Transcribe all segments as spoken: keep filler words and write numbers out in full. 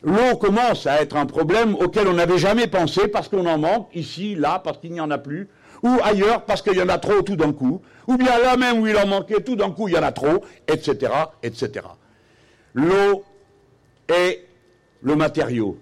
l'eau commence à être un problème auquel on n'avait jamais pensé parce qu'on en manque, ici, là, parce qu'il n'y en a plus, ou ailleurs parce qu'il y en a trop tout d'un coup, ou bien là même où il en manquait, tout d'un coup il y en a trop, et cetera, et cetera. L'eau est le matériau.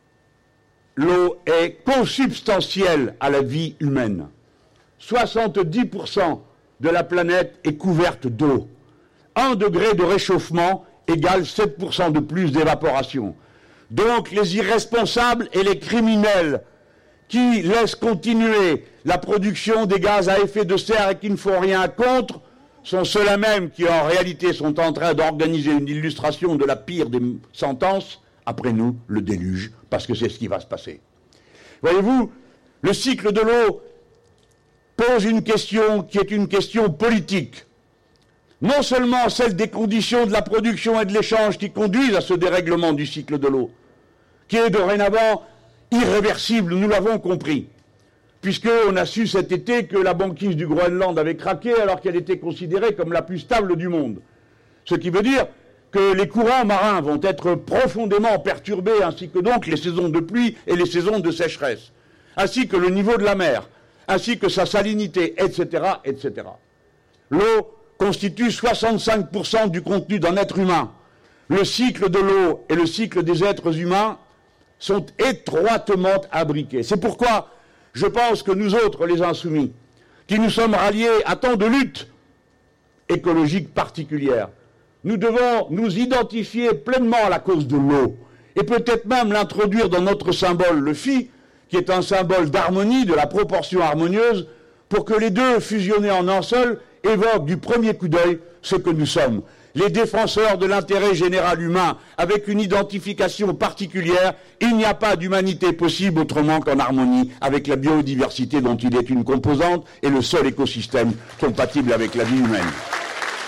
L'eau est consubstantielle à la vie humaine. soixante-dix pour cent de la planète est couverte d'eau. Un degré de réchauffement égale sept pour cent de plus d'évaporation. Donc les irresponsables et les criminels qui laissent continuer la production des gaz à effet de serre et qui ne font rien contre sont ceux-là même qui en réalité sont en train d'organiser une illustration de la pire des sentences, après nous le déluge, parce que c'est ce qui va se passer. Voyez-vous, le cycle de l'eau pose une question qui est une question politique. Non seulement celle des conditions de la production et de l'échange qui conduisent à ce dérèglement du cycle de l'eau, qui est dorénavant irréversible, nous l'avons compris, puisqu'on a su cet été que la banquise du Groenland avait craqué alors qu'elle était considérée comme la plus stable du monde. Ce qui veut dire que les courants marins vont être profondément perturbés, ainsi que donc les saisons de pluie et les saisons de sécheresse, ainsi que le niveau de la mer, ainsi que sa salinité, et cetera, et cetera. L'eau constitue soixante-cinq pour cent du contenu d'un être humain. Le cycle de l'eau et le cycle des êtres humains sont étroitement abriqués. C'est pourquoi je pense que nous autres, les insoumis, qui nous sommes ralliés à tant de luttes écologiques particulières, nous devons nous identifier pleinement à la cause de l'eau, et peut-être même l'introduire dans notre symbole, le phi, qui est un symbole d'harmonie, de la proportion harmonieuse, pour que les deux, fusionnés en un seul, évoquent du premier coup d'œil ce que nous sommes. Les défenseurs de l'intérêt général humain, avec une identification particulière, il n'y a pas d'humanité possible autrement qu'en harmonie avec la biodiversité dont il est une composante et le seul écosystème compatible avec la vie humaine.